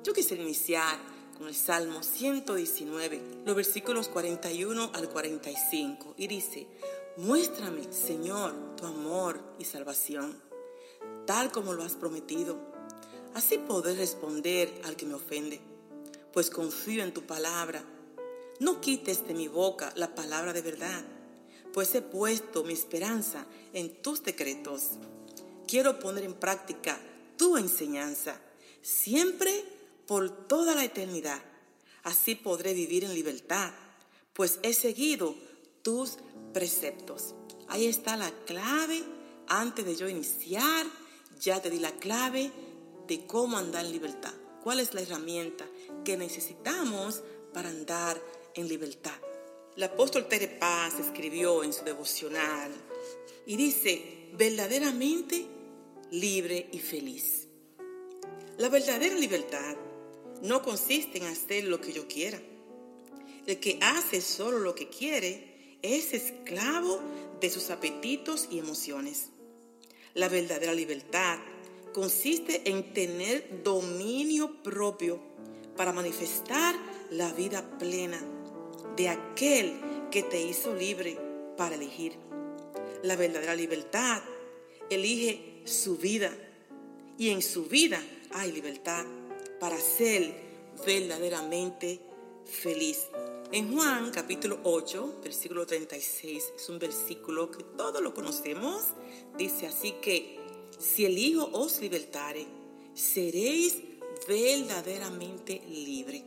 Yo quisiera iniciar con el Salmo 119, los versículos 41 al 45, y dice: muéstrame, Señor, tu amor y salvación, tal como lo has prometido. Así podré responder al que me ofende, pues confío en tu palabra. No quites de mi boca la palabra de verdad, pues he puesto mi esperanza en tus decretos. Quiero poner en práctica tu enseñanza, siempre por toda la eternidad. Así podré vivir en libertad, pues he seguido tus preceptos. Ahí está la clave. Antes de yo iniciar, ya te di la clave de cómo andar en libertad. ¿Cuál es la herramienta que necesitamos para andar en libertad? El apóstol Tere Paz escribió en su devocional y dice: verdaderamente libre y feliz. La verdadera libertad no consiste en hacer lo que yo quiera. El que hace solo lo que quiere es esclavo de sus apetitos y emociones. La verdadera libertad consiste en tener dominio propio para manifestar la vida plena de aquel que te hizo libre para elegir. La verdadera libertad elige su vida, y en su vida hay libertad para ser verdaderamente feliz. En Juan capítulo 8, versículo 36, es un versículo que todos lo conocemos. Dice así que: si el Hijo os libertare, seréis verdaderamente libre.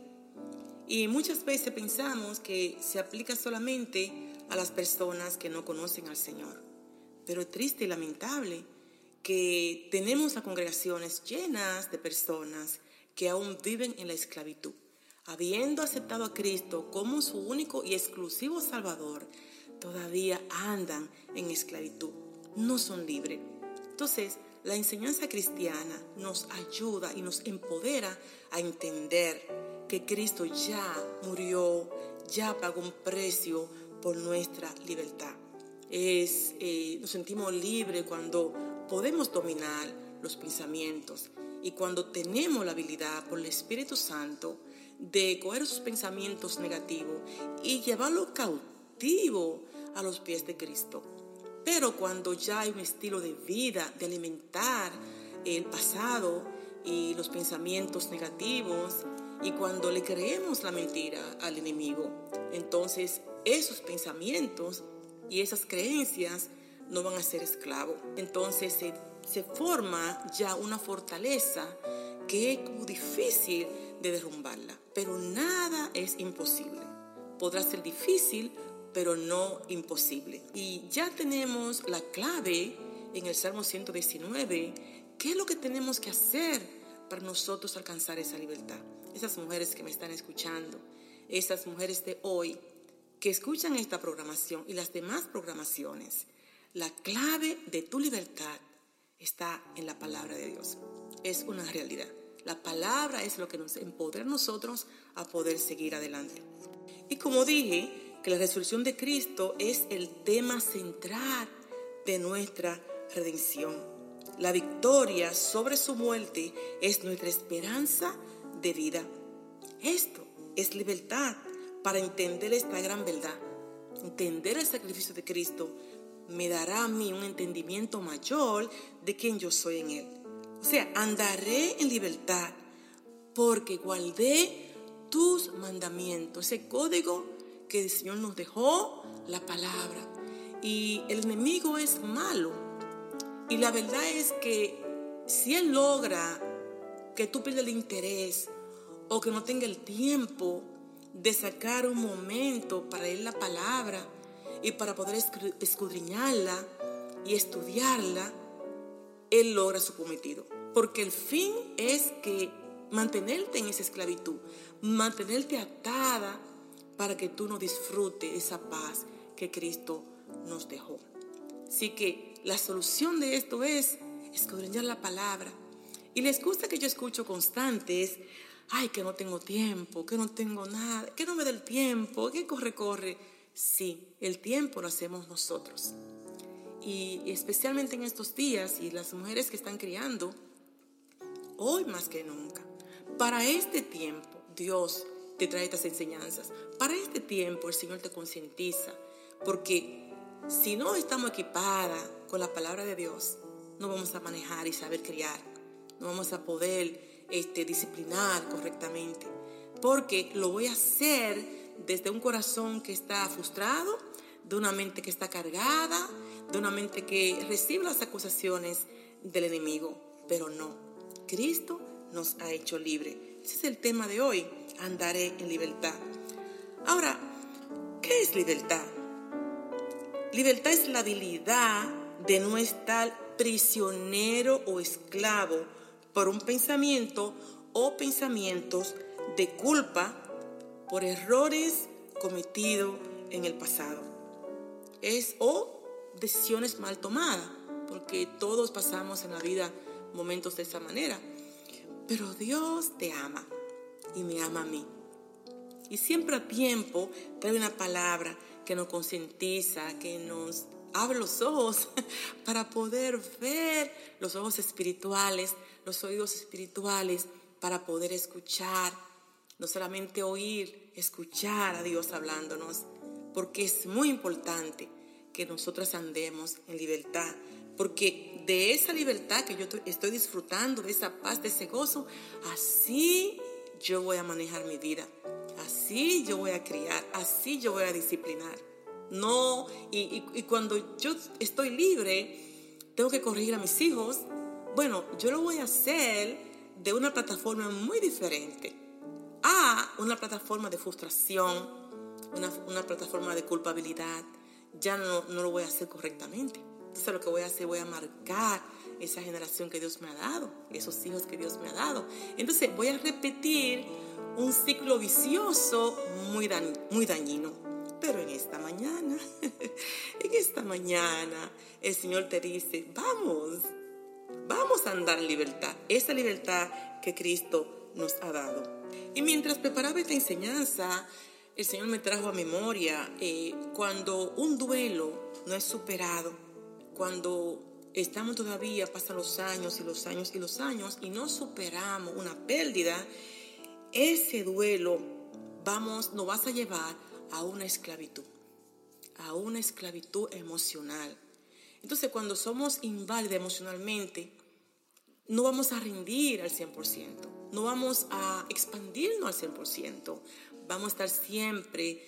Y muchas veces pensamos que se aplica solamente a las personas que no conocen al Señor. Pero es triste y lamentable que tenemos a congregaciones llenas de personas que aún viven en la esclavitud. Habiendo aceptado a Cristo como su único y exclusivo Salvador, todavía andan en esclavitud, no son libres. Entonces, la enseñanza cristiana nos ayuda y nos empodera a entender que Cristo ya murió, ya pagó un precio por nuestra libertad. Nos sentimos libres cuando podemos dominar los pensamientos y cuando tenemos la habilidad por el Espíritu Santo de coger sus pensamientos negativos y llevarlos cautivo a los pies de Cristo. Pero cuando ya hay un estilo de vida, de alimentar el pasado y los pensamientos negativos, y cuando le creemos la mentira al enemigo, entonces esos pensamientos y esas creencias no van a ser esclavos. Entonces se forma ya una fortaleza que es como difícil de derrumbarla. Pero nada es imposible. Podrá ser difícil, pero no imposible. Y ya tenemos la clave en el Salmo 119. ¿Qué es lo que tenemos que hacer para nosotros alcanzar esa libertad? Esas mujeres que me están escuchando, esas mujeres de hoy que escuchan esta programación y las demás programaciones, la clave de tu libertad está en la palabra de Dios. Es una realidad. La palabra es lo que nos empodera a nosotros a poder seguir adelante. Y como dije, que la resurrección de Cristo es el tema central de nuestra redención. La victoria sobre su muerte es nuestra esperanza de vida. Esto es libertad para entender esta gran verdad. Entender el sacrificio de Cristo me dará a mí un entendimiento mayor de quién yo soy en Él. O sea, andaré en libertad porque guardé tus mandamientos, ese código que el Señor nos dejó, la palabra. Y el enemigo es malo. Y la verdad es que si él logra que tú pierdas el interés o que no tenga el tiempo de sacar un momento para leer la palabra y para poder escudriñarla y estudiarla, él logra su cometido. Porque el fin es que mantenerte en esa esclavitud, mantenerte atada para que tú no disfrutes esa paz que Cristo nos dejó. Así que la solución de esto es escudriñar la palabra. Y les gusta que yo escucho constantes: ay, que no tengo tiempo, que no tengo nada, que no me da el tiempo, que corre. Sí, el tiempo lo hacemos nosotros. Y especialmente en estos días, y las mujeres que están criando, hoy más que nunca, Para este tiempo, Dios te trae estas enseñanzas. Para este tiempo, el Señor te concientiza. Porque si no estamos equipadas con la palabra de Dios, no vamos a manejar y saber criar. No vamos a poder disciplinar correctamente. Porque lo voy a hacer desde un corazón que está frustrado, de una mente que está cargada, de una mente que recibe las acusaciones del enemigo. Pero no, Cristo nos ha hecho libre. Ese es el tema de hoy, andaré en libertad. Ahora, ¿qué es libertad? Libertad es la habilidad de no estar prisionero o esclavo por un pensamiento o pensamientos de culpa por errores cometidos en el pasado. O decisiones mal tomadas, porque todos pasamos en la vida momentos de esa manera. Pero Dios te ama y me ama a mí. Y siempre a tiempo trae una palabra que nos concientiza, que nos abre los ojos para poder ver, los ojos espirituales, los oídos espirituales, para poder escuchar, no solamente oír, escuchar a Dios hablándonos, porque es muy importante que nosotras andemos en libertad, porque de esa libertad que yo estoy disfrutando, de esa paz, de ese gozo, así yo voy a manejar mi vida, así yo voy a criar, así yo voy a disciplinar. No, y cuando yo estoy libre, tengo que corregir a mis hijos. Bueno, yo lo voy a hacer de una plataforma muy diferente a una plataforma de frustración, una plataforma de culpabilidad. Ya no lo voy a hacer correctamente. Entonces lo que voy a hacer, voy a marcar esa generación que Dios me ha dado, esos hijos que Dios me ha dado. Entonces voy a repetir un ciclo vicioso muy dañino. Pero en esta mañana, el Señor te dice, vamos a andar en libertad, esa libertad que Cristo nos ha dado. Y mientras preparaba esta enseñanza, el Señor me trajo a memoria cuando un duelo no es superado, cuando estamos todavía, pasan los años y no superamos una pérdida, ese duelo nos vas a llevar a una esclavitud emocional. Entonces, cuando somos inválidos emocionalmente, no vamos a rendir al 100%, no vamos a expandirnos al 100%, vamos a estar siempre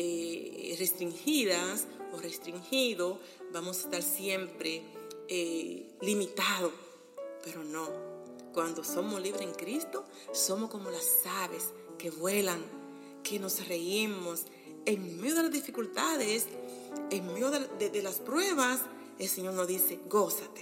restringidas o restringidos, vamos a estar siempre limitados, pero no. Cuando somos libres en Cristo, somos como las aves que vuelan, que nos reímos. En medio de las dificultades, en medio de las pruebas, el Señor nos dice, gózate,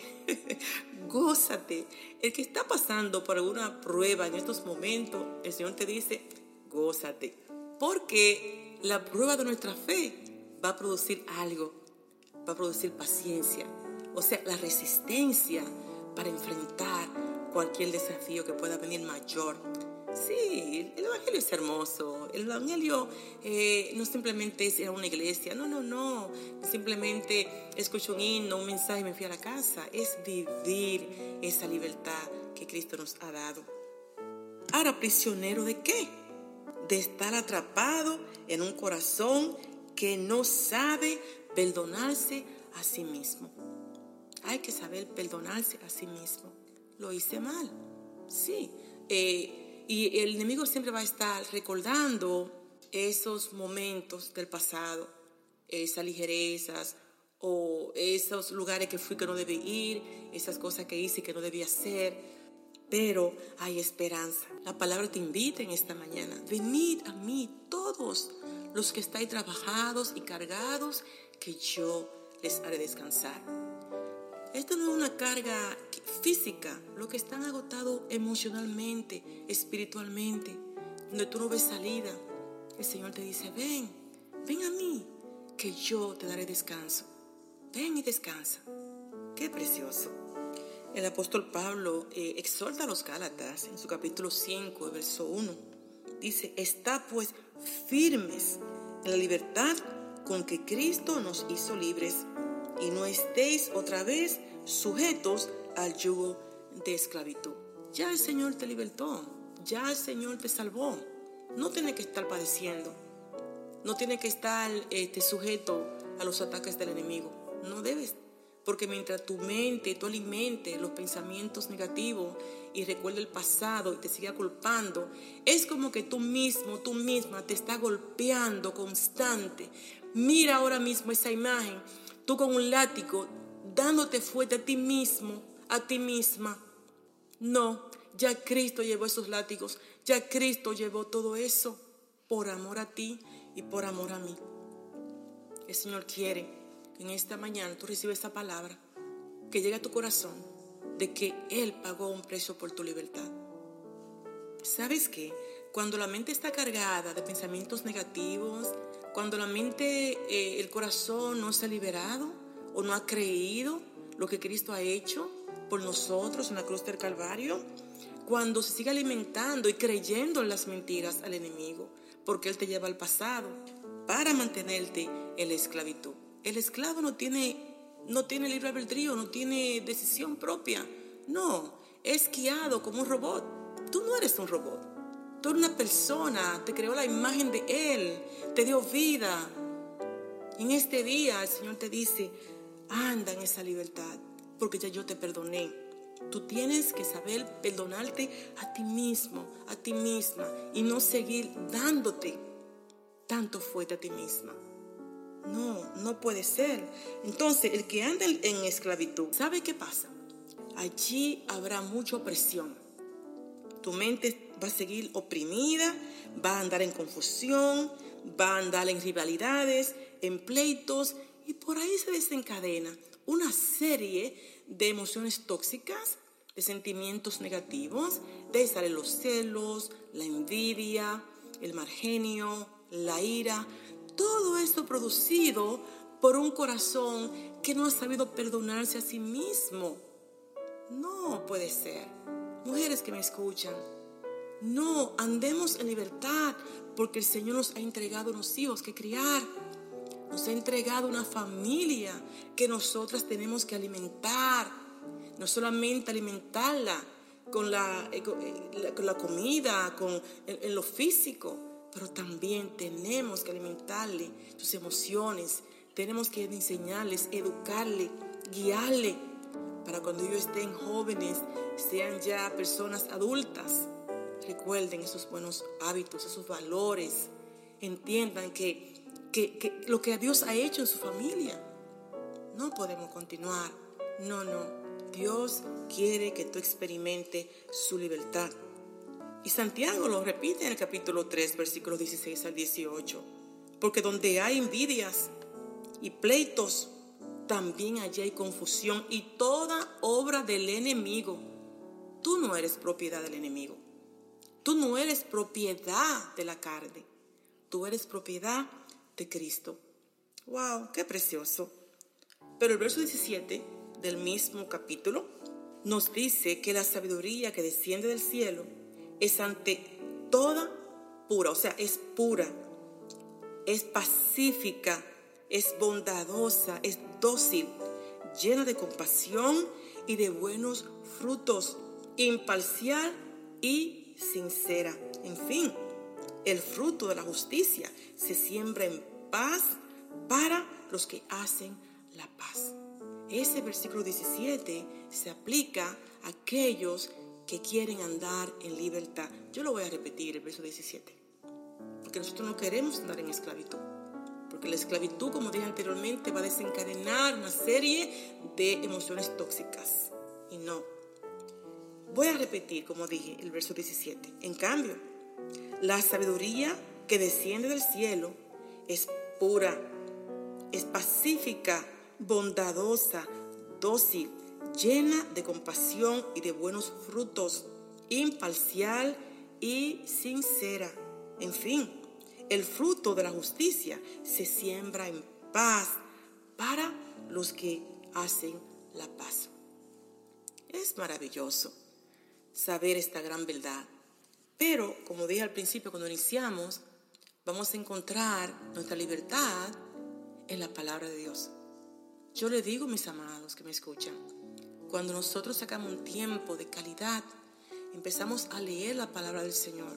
gózate. El que está pasando por alguna prueba en estos momentos, el Señor te dice, gózate. Porque la prueba de nuestra fe va a producir algo, va a producir paciencia. O sea, la resistencia para enfrentar cualquier desafío que pueda venir mayor. Sí, el evangelio es hermoso. El evangelio no simplemente es ir a una iglesia. No. Simplemente escucho un himno, un mensaje y me fui a la casa. Es vivir esa libertad que Cristo nos ha dado. Ahora, ¿prisionero de qué? De estar atrapado en un corazón que no sabe perdonarse a sí mismo. Hay que saber perdonarse a sí mismo. Lo hice mal. Sí. Y el enemigo siempre va a estar recordando esos momentos del pasado, esas ligerezas o esos lugares que fui que no debí ir, esas cosas que hice que no debía hacer. Pero hay esperanza. La palabra te invita en esta mañana. Venid a mí todos los que estáis trabajados y cargados, que yo les haré descansar. Esto no es una carga física, lo que están agotados emocionalmente, espiritualmente, donde tú no ves salida. El Señor te dice, ven a mí, que yo te daré descanso. Ven y descansa. Qué precioso. El apóstol Pablo exhorta a los Gálatas en su capítulo 5, verso 1. Dice, está pues firmes en la libertad con que Cristo nos hizo libres, y no estéis otra vez sujetos al yugo de esclavitud. Ya el Señor te libertó. ya el Señor te salvó. No tienes que estar padeciendo. No tienes que estar sujeto a los ataques del enemigo. No debes. Porque mientras tu mente, tú alimentes los pensamientos negativos y recuerda el pasado y te siga culpando, es como que tú mismo, tú misma te está golpeando constante. Mira ahora mismo esa imagen, tú con un látigo, dándote fuerte a ti mismo, a ti misma. No, ya Cristo llevó esos látigos, ya Cristo llevó todo eso por amor a ti y por amor a mí. El Señor quiere que en esta mañana tú recibes esta palabra, que llegue a tu corazón, de que Él pagó un precio por tu libertad. ¿Sabes qué? Cuando la mente está cargada de pensamientos negativos, cuando la mente, el corazón no se ha liberado o no ha creído lo que Cristo ha hecho por nosotros en la cruz del Calvario, cuando se sigue alimentando y creyendo en las mentiras al enemigo, porque Él te lleva al pasado para mantenerte en la esclavitud. El esclavo no tiene libre albedrío, no tiene decisión propia. No, es guiado como un robot. Tú no eres un robot. Tú eres una persona, te creó la imagen de Él, te dio vida. En este día el Señor te dice, anda en esa libertad, porque ya yo te perdoné. Tú tienes que saber perdonarte a ti mismo, a ti misma, y no seguir dándote tanto fuerte a ti misma. No puede ser. Entonces, el que anda en esclavitud, ¿sabe qué pasa? Allí habrá mucha opresión. Tu mente va a seguir oprimida, va a andar en confusión, va a andar en rivalidades, en pleitos, y por ahí se desencadena una serie de emociones tóxicas, de sentimientos negativos. De ahí salen los celos, la envidia, el mal genio, la ira. Todo esto producido por un corazón que no ha sabido perdonarse a sí mismo. No puede ser. Mujeres que me escuchan, no, andemos en libertad, porque el Señor nos ha entregado unos hijos que criar. Nos ha entregado una familia que nosotras tenemos que alimentar. No solamente alimentarla con la comida, en lo físico, pero también tenemos que alimentarle sus emociones. Tenemos que enseñarles, educarle, guiarle, para cuando ellos estén jóvenes, sean ya personas adultas. Recuerden esos buenos hábitos, esos valores. Entiendan que lo que Dios ha hecho en su familia. No podemos continuar. No. Dios quiere que tú experimentes su libertad. Y Santiago lo repite en el capítulo 3, versículos 16 al 18. Porque donde hay envidias y pleitos, también allí hay confusión y toda obra del enemigo. Tú no eres propiedad del enemigo. Tú no eres propiedad de la carne. Tú eres propiedad de Cristo. ¡Wow! ¡Qué precioso! Pero el verso 17 del mismo capítulo nos dice que la sabiduría que desciende del cielo es ante toda pura, o sea, es pura, es pacífica, es bondadosa, es dócil, llena de compasión y de buenos frutos, imparcial y sincera. En fin, el fruto de la justicia se siembra en paz para los que hacen la paz. Ese versículo 17 se aplica a aquellos que quieren andar en libertad. Yo lo voy a repetir, el verso 17. Porque nosotros no queremos andar en esclavitud. Porque la esclavitud, como dije anteriormente, va a desencadenar una serie de emociones tóxicas. Y no. Voy a repetir, como dije, el verso 17. En cambio, la sabiduría que desciende del cielo es pura, es pacífica, bondadosa, dócil, llena de compasión y de buenos frutos, imparcial y sincera. En fin, el fruto de la justicia se siembra en paz para los que hacen la paz. Es maravilloso saber esta gran verdad. Pero, como dije al principio cuando iniciamos, vamos a encontrar nuestra libertad en la palabra de Dios. Yo le digo, mis amados que me escuchan, cuando nosotros sacamos un tiempo de calidad empezamos a leer la palabra del Señor,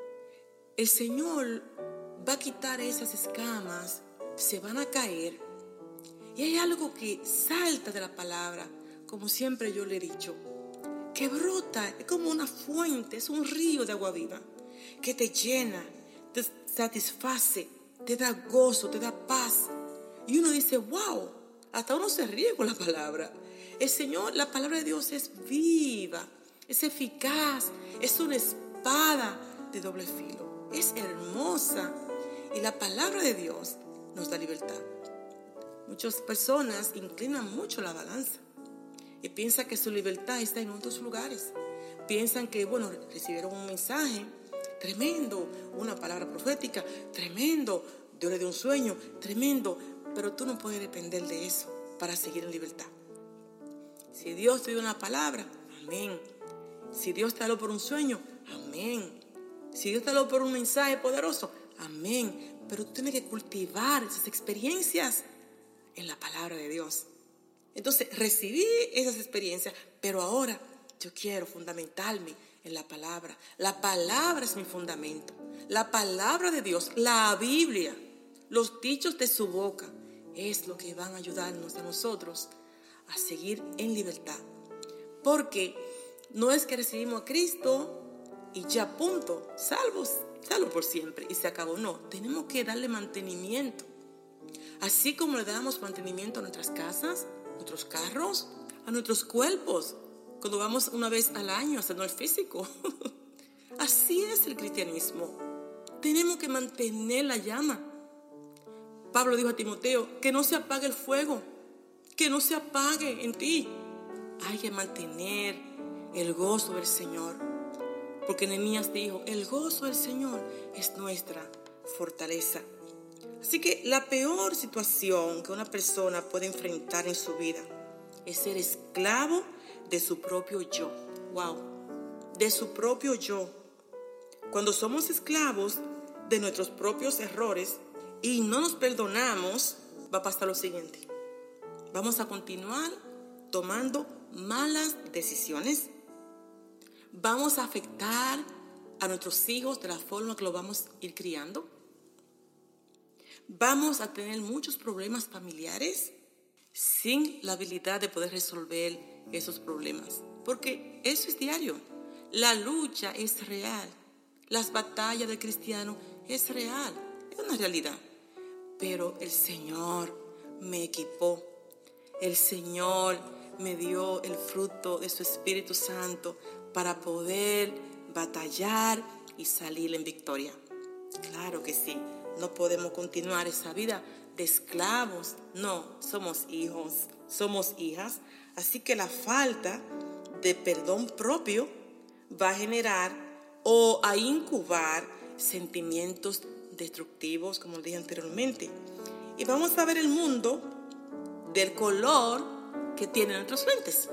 el Señor va a quitar esas escamas, se van a caer. Y hay algo que salta de la palabra, como siempre yo le he dicho, que brota, es como una fuente, es un río de agua viva, que te llena, te satisface, te da gozo, te da paz. Y uno dice, wow, hasta uno se ríe con la palabra. El Señor, la palabra de Dios es viva, es eficaz, es una espada de doble filo, es hermosa. Y la palabra de Dios nos da libertad. Muchas personas inclinan mucho la balanza y piensan que su libertad está en otros lugares. Piensan que, recibieron un mensaje tremendo, una palabra profética, tremendo, Dios le dio un sueño, tremendo, pero tú no puedes depender de eso para seguir en libertad. Si Dios te dio una palabra, amén. Si Dios te habló por un sueño, amén. Si Dios te habló por un mensaje poderoso, amén. Pero tú tienes que cultivar esas experiencias en la palabra de Dios. Entonces, recibí esas experiencias, pero ahora yo quiero fundamentarme en la palabra. La palabra es mi fundamento. La palabra de Dios, la Biblia, los dichos de su boca, es lo que van a ayudarnos a nosotros a seguir en libertad. Porque no es que recibimos a Cristo y ya punto, salvo por siempre y se acabó. No, tenemos que darle mantenimiento. Así como le damos mantenimiento a nuestras casas, a nuestros carros, a nuestros cuerpos, cuando vamos una vez al año a hacernos el físico. Así es el cristianismo. Tenemos que mantener la llama. Pablo dijo a Timoteo, que no se apague el fuego, que no se apague en ti. Hay que mantener el gozo del Señor. Porque Nehemías dijo, el gozo del Señor es nuestra fortaleza. Así que la peor situación que una persona puede enfrentar en su vida es ser esclavo de su propio yo. Wow, de su propio yo. Cuando somos esclavos de nuestros propios errores y no nos perdonamos, va a pasar lo siguiente. Vamos a continuar tomando malas decisiones. Vamos a afectar a nuestros hijos de la forma que los vamos a ir criando. Vamos a tener muchos problemas familiares sin la habilidad de poder resolver esos problemas. Porque eso es diario. La lucha es real. Las batallas del cristiano es real. Es una realidad. Pero el Señor me equipó. El Señor me dio el fruto de su Espíritu Santo para poder batallar y salir en victoria. Claro que sí. No podemos continuar esa vida de esclavos. No, somos hijos, somos hijas. Así que la falta de perdón propio va a generar o a incubar sentimientos destructivos, como dije anteriormente. Y vamos a ver el mundo del color que tienen nuestros lentes.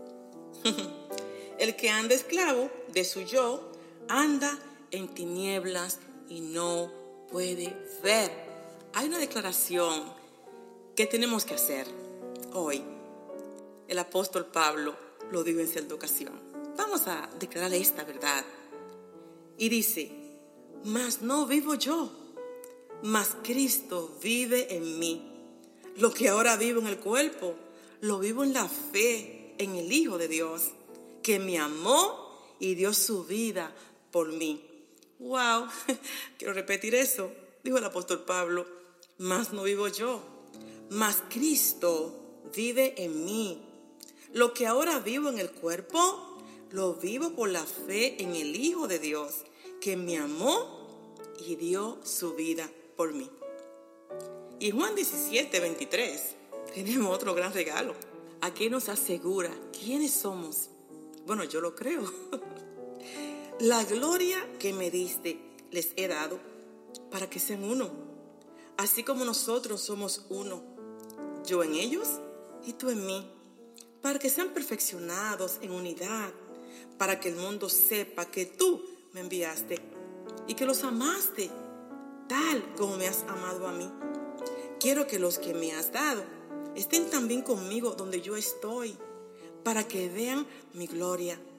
El que anda esclavo de su yo anda en tinieblas y no puede ver. Hay una declaración que tenemos que hacer hoy. El apóstol Pablo lo dijo en cierta ocasión. Vamos a declarar esta verdad. Y dice, mas no vivo yo, mas Cristo vive en mí. Lo que ahora vivo en el cuerpo, lo vivo en la fe, en el Hijo de Dios, que me amó y dio su vida por mí. Wow, quiero repetir eso. Dijo el apóstol Pablo, mas no vivo yo, mas Cristo vive en mí. Lo que ahora vivo en el cuerpo, lo vivo por la fe en el Hijo de Dios, que me amó y dio su vida por mí. Y Juan 17:23, tenemos otro gran regalo. Aquí nos asegura quiénes somos. Bueno, yo lo creo. La gloria que me diste les he dado para que sean uno, así como nosotros somos uno, yo en ellos y tú en mí, para que sean perfeccionados en unidad, para que el mundo sepa que tú me enviaste y que los amaste tal como me has amado a mí. Quiero que los que me has dado estén también conmigo donde yo estoy, para que vean mi gloria,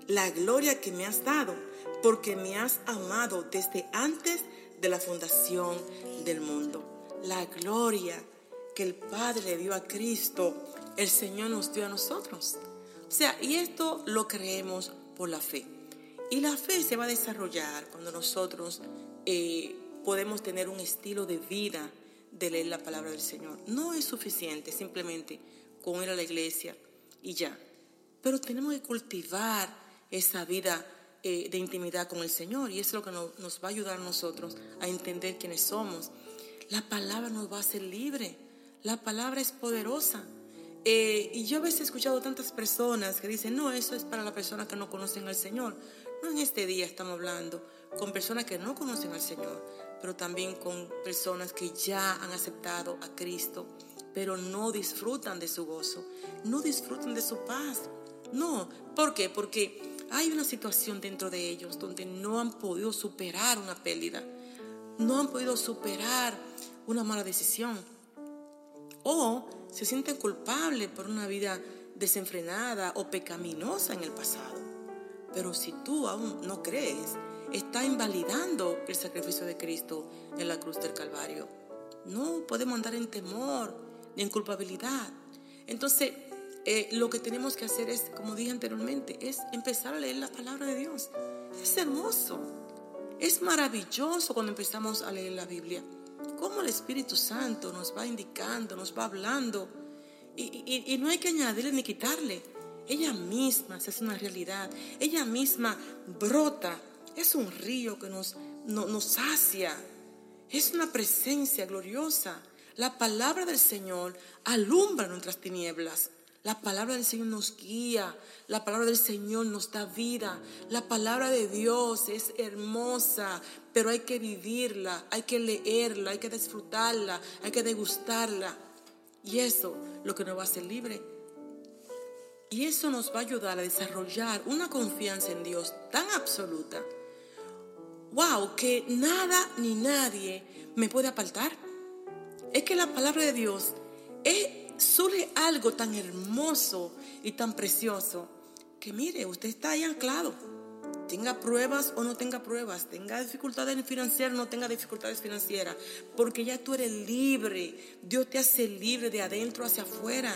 la gloria que me has dado, porque me has amado desde antes de la fundación del mundo. La gloria que el Padre le dio a Cristo, el Señor nos dio a nosotros. O sea, y esto lo creemos por la fe. Y la fe se va a desarrollar cuando nosotros podemos tener un estilo de vida de leer la palabra del Señor. No es suficiente simplemente con ir a la iglesia y ya. Pero tenemos que cultivar esa vida de intimidad con el Señor, y eso es lo que nos va a ayudar a nosotros a entender quiénes somos. La palabra nos va a hacer libre. La palabra es poderosa. Y yo a veces he escuchado tantas personas que dicen, no, eso es para las personas que no conocen al Señor. No, en este día estamos hablando con personas que no conocen al Señor, pero también con personas que ya han aceptado a Cristo, pero no disfrutan de su gozo, no disfrutan de su paz. No, ¿por qué? Porque hay una situación dentro de ellos donde no han podido superar una pérdida, no han podido superar una mala decisión, o se sienten culpables por una vida desenfrenada o pecaminosa en el pasado. Pero si tú aún no crees, está invalidando el sacrificio de Cristo en la cruz del Calvario. No podemos andar en temor ni en culpabilidad. Entonces, lo que tenemos que hacer es, como dije anteriormente, es empezar a leer la palabra de Dios. Es hermoso, es maravilloso cuando empezamos a leer la Biblia. Cómo el Espíritu Santo nos va indicando, nos va hablando, y no hay que añadirle ni quitarle. Ella misma se hace una realidad, ella misma brota. Es un río que nos sacia, es una presencia gloriosa. La palabra del Señor alumbra nuestras tinieblas. La palabra del Señor nos guía, la palabra del Señor nos da vida. La palabra de Dios es hermosa, pero hay que vivirla, hay que leerla, hay que disfrutarla, hay que degustarla. Y eso es lo que nos va a hacer libre. Y eso nos va a ayudar a desarrollar una confianza en Dios tan absoluta. ¡Wow! Que nada ni nadie me puede apartar. Es que la palabra de Dios surge algo tan hermoso y tan precioso que mire, usted está ahí anclado. Tenga pruebas o no tenga pruebas, tenga dificultades financieras o no tenga dificultades financieras, porque ya tú eres libre. Dios te hace libre de adentro hacia afuera.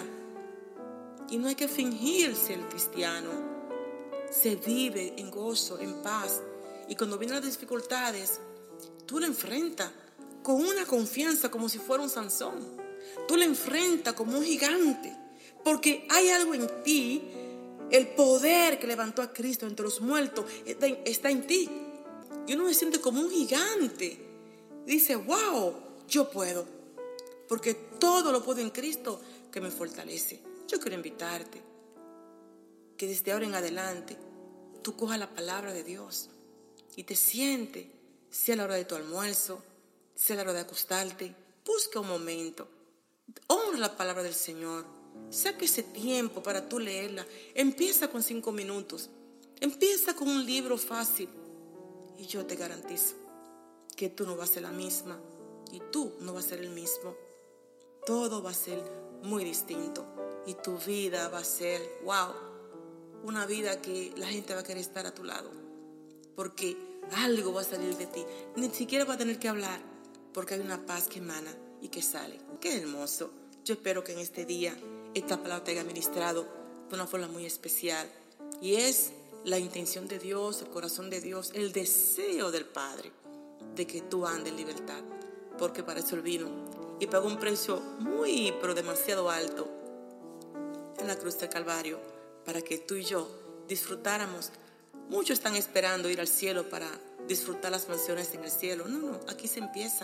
Y no hay que fingir ser cristiano. Se vive en gozo, en paz. Y cuando vienen las dificultades, tú la enfrentas con una confianza como si fuera un Sansón. Tú la enfrentas como un gigante, porque hay algo en ti, el poder que levantó a Cristo entre los muertos está en ti. Y uno se siente como un gigante. Dice, wow, yo puedo, porque todo lo puedo en Cristo que me fortalece. Yo quiero invitarte que desde ahora en adelante tú cojas la palabra de Dios y te sientes, sea a la hora de tu almuerzo, sea a la hora de acostarte, busca un momento, honra la palabra del Señor, saca ese tiempo para tú leerla. Empieza con 5 minutos, empieza con un libro fácil, y yo te garantizo que tú no vas a ser la misma y tú no vas a ser el mismo. Todo va a ser muy distinto y tu vida va a ser, wow, una vida que la gente va a querer estar a tu lado, porque algo va a salir de ti. Ni siquiera va a tener que hablar, porque hay una paz que emana y que sale. ¡Qué hermoso! Yo espero que en este día esta palabra te haya ministrado de una forma muy especial. Y es la intención de Dios, el corazón de Dios, el deseo del Padre de que tú andes en libertad. Porque para eso Él vino y pagó un precio muy, pero demasiado alto en la cruz del Calvario para que tú y yo disfrutáramos. Muchos están esperando ir al cielo para disfrutar las mansiones en el cielo. No, aquí se empieza.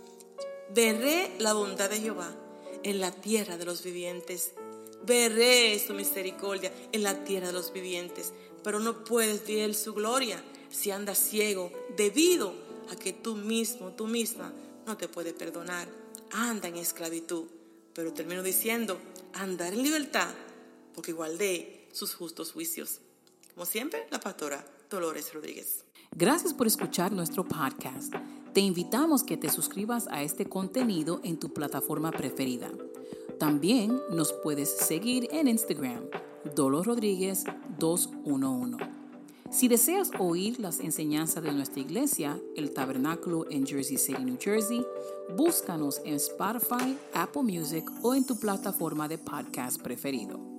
Veré la bondad de Jehová en la tierra de los vivientes. Veré su misericordia en la tierra de los vivientes. Pero no puedes ver su gloria si andas ciego, debido a que tú misma no te puedes perdonar. Anda en esclavitud. Pero termino diciendo, andar en libertad, porque guardé sus justos juicios. Como siempre, la pastora Dolores Rodríguez. Gracias por escuchar nuestro podcast. Te invitamos que te suscribas a este contenido en tu plataforma preferida. También nos puedes seguir en Instagram, Dolores Rodríguez 211. Si deseas oír las enseñanzas de nuestra iglesia, el Tabernáculo en Jersey City, New Jersey, búscanos en Spotify, Apple Music o en tu plataforma de podcast preferido.